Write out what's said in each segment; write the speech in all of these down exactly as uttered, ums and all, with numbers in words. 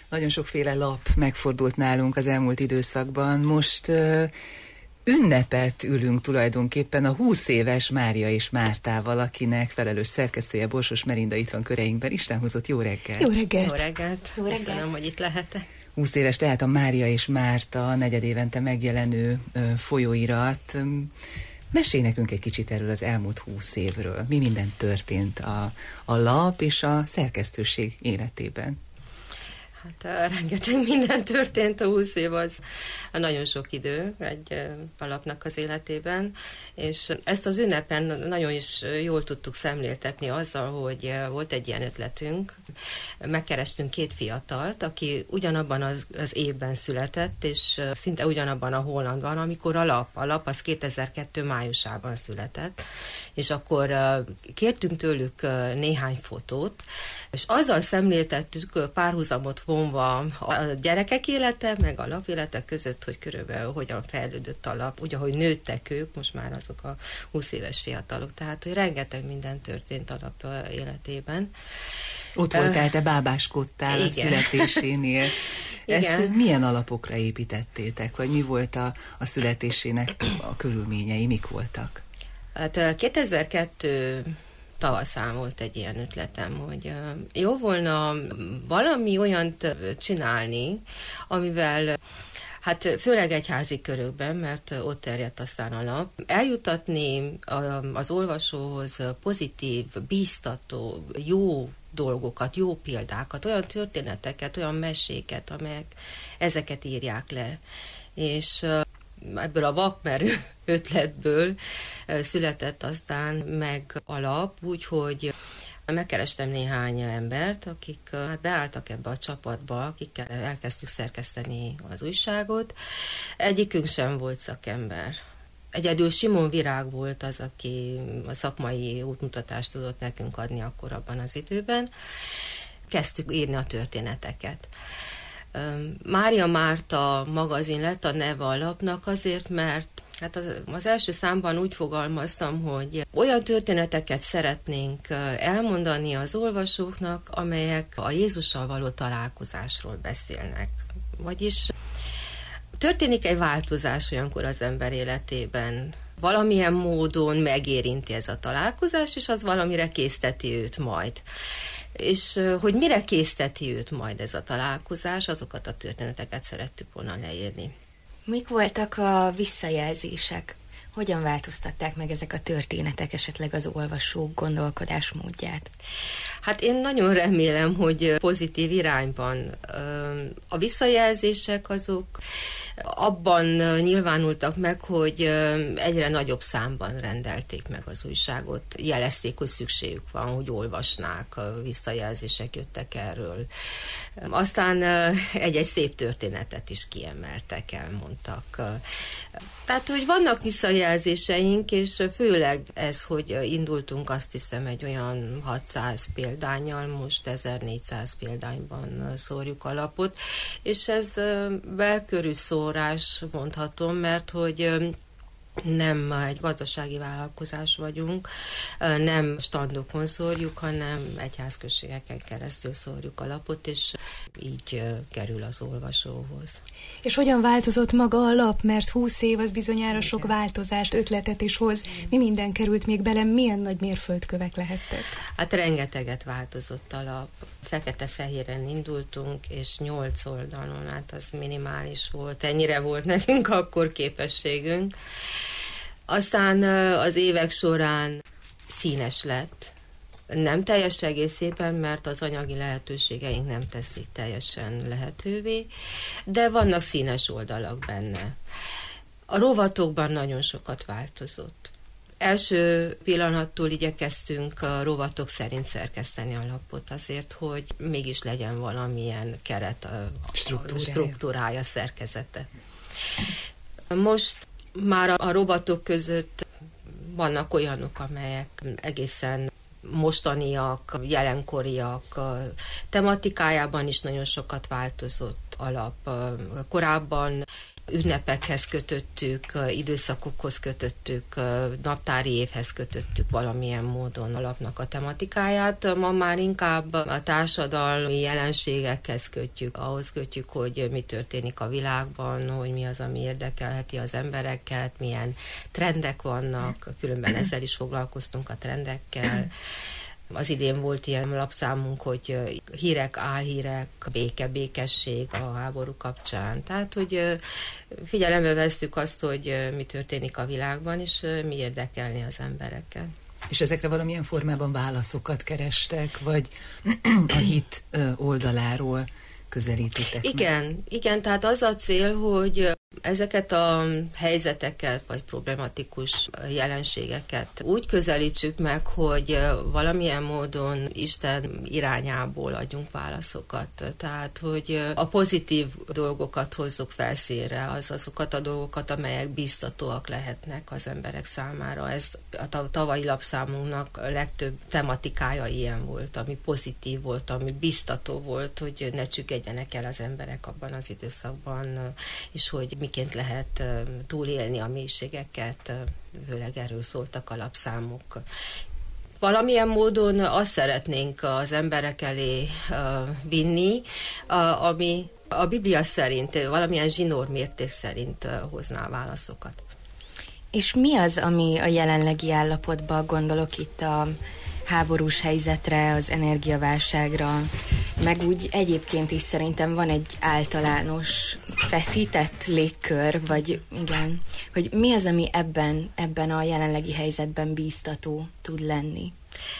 Nagyon sokféle lap megfordult nálunk az elmúlt időszakban. Most uh, ünnepet ülünk tulajdonképpen a húsz éves Mária és Mártával, akinek felelős szerkesztője Borsos Melinda itt van köreinkben. Isten hozott, jó reggelt! Jó reggelt! Jó reggelt! Jó reggelt. Köszönöm, hogy itt lehetek. húsz éves tehát a Mária és Márta negyedévente megjelenő uh, folyóirat. Mesélj nekünk egy kicsit erről az elmúlt húsz évről. Mi minden történt a, a lap és a szerkesztőség életében? Hát rengeteg minden történt, a húsz év az nagyon sok idő egy alapnak az életében, és ezt az ünnepen nagyon is jól tudtuk szemléltetni azzal, hogy volt egy ilyen ötletünk. Megkerestünk két fiatalt, aki ugyanabban az, az évben született, és szinte ugyanabban a Hollandban, amikor a lap, a lap az kétezer-kettő májusában született, és akkor kértünk tőlük néhány fotót, és azzal szemléltettük párhuzamot vonva a gyerekek élete, meg a lap élete között, hogy körülbelül hogyan fejlődött a lap, úgy, ahogy nőttek ők, most már azok a húsz éves fiatalok, tehát, hogy rengeteg minden történt a lap életében. Ott voltál, te bábáskodtál igen. a születésénél. Ezt igen. milyen alapokra építettétek, vagy mi volt a, a születésének a körülményei, mik voltak? Hát kétezer-kettő tavaszán volt egy ilyen ötletem, hogy jó volna valami olyant csinálni, amivel hát főleg egyházi körökben, mert ott terjedt aztán a lap, eljutatni az olvasóhoz pozitív, bíztató, jó dolgokat, jó példákat, olyan történeteket, olyan meséket, amelyek ezeket írják le. És ebből a vakmerő ötletből született aztán meg a lap, úgyhogy megkerestem néhány embert, akik hát beálltak ebbe a csapatba, akikkel elkezdtük szerkeszteni az újságot. Egyikünk sem volt szakember. Egyedül Simon Virág volt az, aki a szakmai útmutatást tudott nekünk adni akkor abban az időben. Kezdtük írni a történeteket. Mária Márta magazin lett a neve a lapnak azért, mert hát az, az első számban úgy fogalmaztam, hogy olyan történeteket szeretnénk elmondani az olvasóknak, amelyek a Jézussal való találkozásról beszélnek. Vagyis történik egy változás olyankor az ember életében. Valamilyen módon megérinti ez a találkozás, és az valamire készteti őt majd. És hogy mire készteti őt majd ez a találkozás, azokat a történeteket szerettük volna leírni. Mik voltak a visszajelzések? Hogyan változtatták meg ezek a történetek esetleg az olvasók gondolkodásmódját? Hát én nagyon remélem, hogy pozitív irányban. A visszajelzések azok abban nyilvánultak meg, hogy egyre nagyobb számban rendelték meg az újságot. Jelezték, hogy szükségük van, hogy olvasnák, visszajelzések jöttek erről. Aztán egy-egy szép történetet is kiemeltek, elmondtak. Tehát, hogy vannak visszajelzéseink, és főleg ez, hogy indultunk, azt hiszem, egy olyan hatszáz példánnyal, most ezernégyszáz példányban szórjuk a lapot, és ez belkörű szórás, mondhatom, mert hogy nem egy gazdasági vállalkozás vagyunk, nem standokon szórjuk, hanem egyházközségeken keresztül szórjuk a lapot, és így kerül az olvasóhoz. És hogyan változott maga a lap, mert húsz év az bizonyára sok változást, ötletet is hoz. Mi minden került még bele, milyen nagy mérföldkövek lehettek? Hát rengeteget változott a lap. Fekete-fehéren indultunk, és nyolc oldalon, hát az minimális volt. Ennyire volt nekünk akkor képességünk. Aztán az évek során színes lett. Nem teljes egészében, mert az anyagi lehetőségeink nem teszik teljesen lehetővé, de vannak színes oldalak benne. A rovatokban nagyon sokat változott. Első pillanattól igyekeztünk a rovatok szerint szerkeszteni a lapot azért, hogy mégis legyen valamilyen keret, a struktúrája, struktúrája szerkezete. Most már a rovatok között vannak olyanok, amelyek egészen mostaniak, jelenkoriak, tematikájában is nagyon sokat változott a lap. Korábban ünnepekhez kötöttük, időszakokhoz kötöttük, naptári évhez kötöttük valamilyen módon a lapnak a tematikáját. Ma már inkább a társadalmi jelenségekhez kötjük, ahhoz kötjük, hogy mi történik a világban, hogy mi az, ami érdekelheti az embereket, milyen trendek vannak, különben ezzel is foglalkoztunk, a trendekkel. Az idén volt ilyen lapszámunk, hogy hírek, álhírek, béke, békesség a háború kapcsán. Tehát, hogy figyelembe vesszük azt, hogy mi történik a világban, és mi érdekelni az embereket. És ezekre valamilyen formában válaszokat kerestek, vagy a hit oldaláról közelítitek? Igen, meg? igen, tehát az a cél, hogy ezeket a helyzeteket, vagy problematikus jelenségeket úgy közelítsük meg, hogy valamilyen módon Isten irányából adjunk válaszokat. Tehát, hogy a pozitív dolgokat hozzuk felszínre, az azokat a dolgokat, amelyek biztatóak lehetnek az emberek számára. Ez a tavalyi lapszámunknak a legtöbb tematikája ilyen volt, ami pozitív volt, ami biztató volt, hogy ne csüggedjenek el az emberek abban az időszakban, és hogy miként lehet túlélni a mélységeket, főleg erről szóltak a lapszámok. Valamilyen módon azt szeretnénk az emberek elé vinni, ami a Biblia szerint, valamilyen zsinórmérték szerint hozná a válaszokat. És mi az, ami a jelenlegi állapotban, gondolok itt a háborús helyzetre, az energiaválságra, meg úgy egyébként is szerintem van egy általános feszített légkör, vagy igen, hogy mi az, ami ebben, ebben a jelenlegi helyzetben bíztató tud lenni?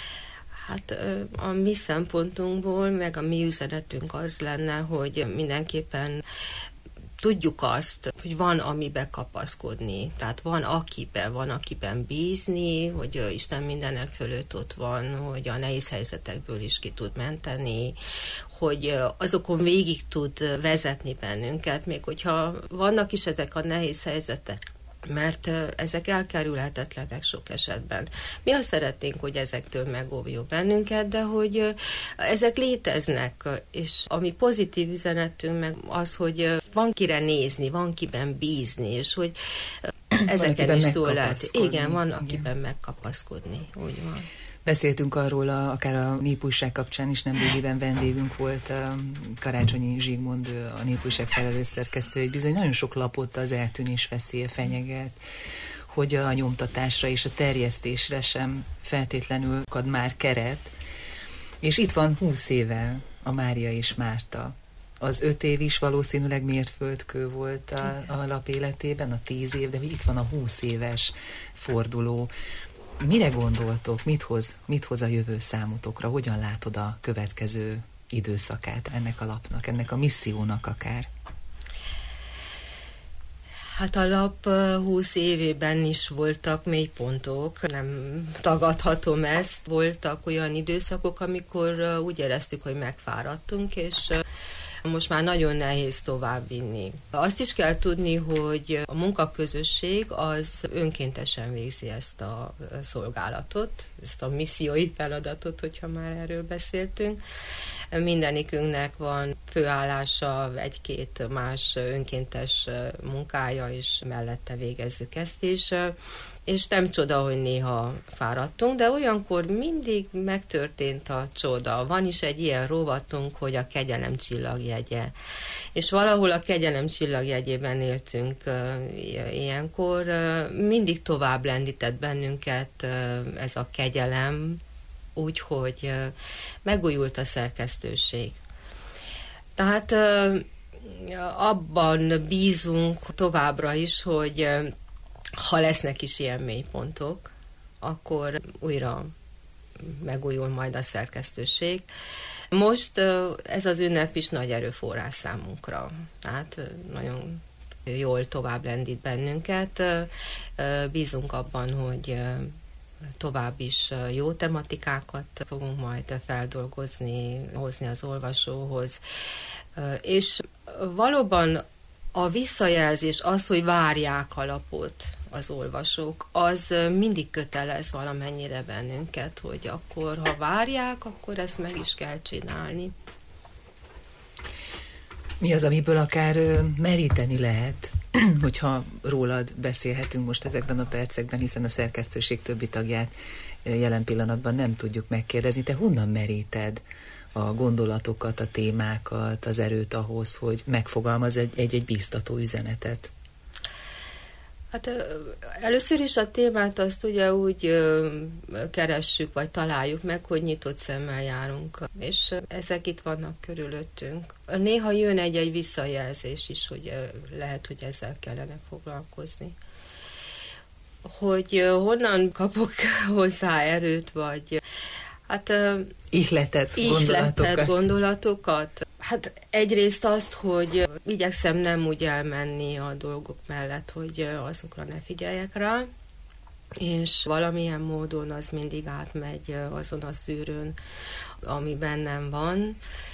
Hát a mi szempontunkból, meg a mi üzenetünk az lenne, hogy mindenképpen tudjuk azt, hogy van amiben kapaszkodni, tehát van akiben, van akiben bízni, hogy Isten mindenek fölött ott van, hogy a nehéz helyzetekből is ki tud menteni, hogy azokon végig tud vezetni bennünket, még hogyha vannak is ezek a nehéz helyzetek, mert ezek elkerülhetetlenek sok esetben. Mi azt szeretnénk, hogy ezektől megóvjon bennünket, de hogy ezek léteznek, és ami pozitív üzenetünk meg az, hogy van kire nézni, van kiben bízni, és hogy ezeken is túl lehet. Igen, van akiben megkapaszkodni, úgy van. Beszéltünk arról, a, akár a Népújság kapcsán is nemrégiben vendégünk volt a Karácsonyi Zsigmond, a Népújság felelős szerkesztő, hogy bizony nagyon sok lapot az eltűnés veszélye fenyeget, hogy a nyomtatásra és a terjesztésre sem feltétlenül akad már keret. És itt van húsz éve a Mária és Márta. Az öt év is valószínűleg mérföldkő volt a, a lap életében, a tíz év, de itt van a húsz éves forduló. Mire gondoltok? Mit hoz, mit hoz a jövő számotokra? Hogyan látod a következő időszakát ennek a lapnak, ennek a missziónak akár? Hát a lap húsz évében is voltak mélypontok, nem tagadhatom ezt. Voltak olyan időszakok, amikor úgy éreztük, hogy megfáradtunk, és most már nagyon nehéz továbbvinni. Azt is kell tudni, hogy a munkaközösség az önkéntesen végzi ezt a szolgálatot, ezt a missziói feladatot, hogyha már erről beszéltünk. Mindenikünknek van főállása, egy-két más önkéntes munkája, és mellette végezzük ezt is. És nem csoda, hogy néha fáradtunk, de olyankor mindig megtörtént a csoda. Van is egy ilyen rovatunk, hogy a kegyelem csillagjegye. És valahol a kegyelem csillagjegyében éltünk uh, ilyenkor. Uh, mindig tovább lendített bennünket uh, ez a kegyelem, úgyhogy uh, megújult a szerkesztőség. Tehát uh, abban bízunk továbbra is, hogy uh, ha lesznek is ilyen mélypontok, akkor újra megújul majd a szerkesztőség. Most ez az ünnep is nagy erőforrás számunkra. Tehát nagyon jól tovább lendít bennünket. Bízunk abban, hogy tovább is jó tematikákat fogunk majd feldolgozni, hozni az olvasóhoz. És valóban a visszajelzés, az, hogy várják a lapot az olvasók, az mindig kötelez valamennyire bennünket, hogy akkor, ha várják, akkor ezt meg is kell csinálni. Mi az, amiből akár meríteni lehet hogyha rólad beszélhetünk most ezekben a percekben, hiszen a szerkesztőség többi tagját jelen pillanatban nem tudjuk megkérdezni. Te honnan meríted a gondolatokat, a témákat, az erőt ahhoz, hogy megfogalmaz egy-egy bíztató üzenetet? Hát először is a témát azt ugye úgy ö, keressük, vagy találjuk meg, hogy nyitott szemmel járunk, és ezek itt vannak körülöttünk. Néha jön egy-egy visszajelzés is, hogy ö, lehet, hogy ezzel kellene foglalkozni. Hogy ö, honnan kapok hozzá erőt, vagy hát... Ö, ihletet, ihletet gondolatokat. gondolatokat. Hát egyrészt azt, hogy igyekszem nem úgy elmenni a dolgok mellett, hogy azokra ne figyeljek rá, és valamilyen módon az mindig átmegy azon a szűrőn, ami bennem van.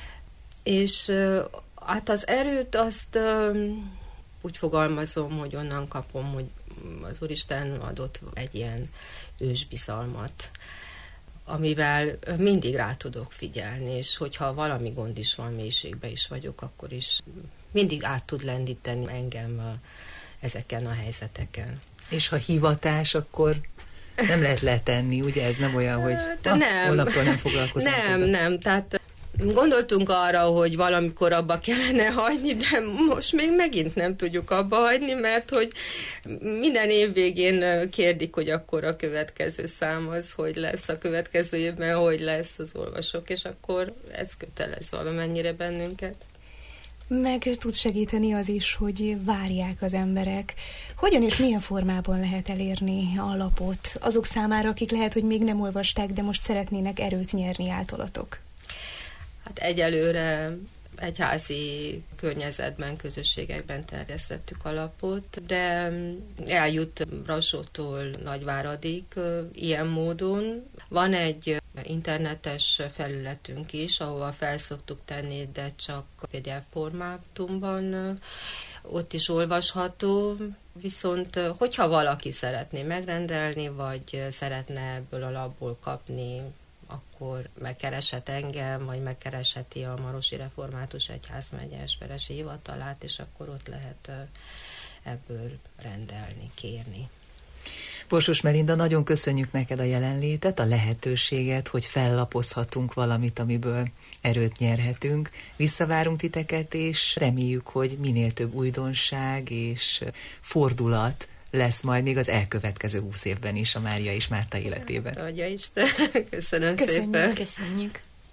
És hát az erőt azt úgy fogalmazom, hogy onnan kapom, hogy az Úristen adott egy ilyen ősbizalmat, amivel mindig rá tudok figyelni, és hogyha valami gond is van, mélységben is vagyok, akkor is mindig át tud lendíteni engem ezeken a helyzeteken. És ha hivatás, akkor nem lehet letenni, ugye ez nem olyan, hogy ah, nem, holnaptól nem foglalkozom. Nem, többet. nem, tehát gondoltunk arra, hogy valamikor abba kellene hagyni, de most még megint nem tudjuk abba hagyni, mert hogy minden év végén kérdik, hogy akkor a következő szám az, hogy lesz a következő évben, hogy lesz az olvasók, és akkor ez kötelez valamennyire bennünket. Meg tud segíteni az is, hogy várják az emberek. Hogyan és milyen formában lehet elérni a lapot azok számára, akik lehet, hogy még nem olvasták, de most szeretnének erőt nyerni általatok? Hát egyelőre egyházi környezetben, közösségekben terjesztettük a lapot, de eljut Brassótól Nagyváradig ilyen módon. Van egy internetes felületünk is, ahova fel szoktuk tenni, de csak pé dé ef formátumban, ott is olvasható, viszont hogyha valaki szeretné megrendelni, vagy szeretne ebből a lapból kapni, akkor megkereshet engem, vagy megkeresheti a Marosi Református Egyházmegye Esperesi hivatalát, és akkor ott lehet ebből rendelni, kérni. Borsos Melinda, nagyon köszönjük neked a jelenlétet, a lehetőséget, hogy fellapozhatunk valamit, amiből erőt nyerhetünk. Visszavárunk titeket, és reméljük, hogy minél több újdonság és fordulat lesz majd még az elkövetkező húsz évben is a Mária és Márta életében. Adja Isten. Köszönöm Köszönjük, szépen. Köszönjük.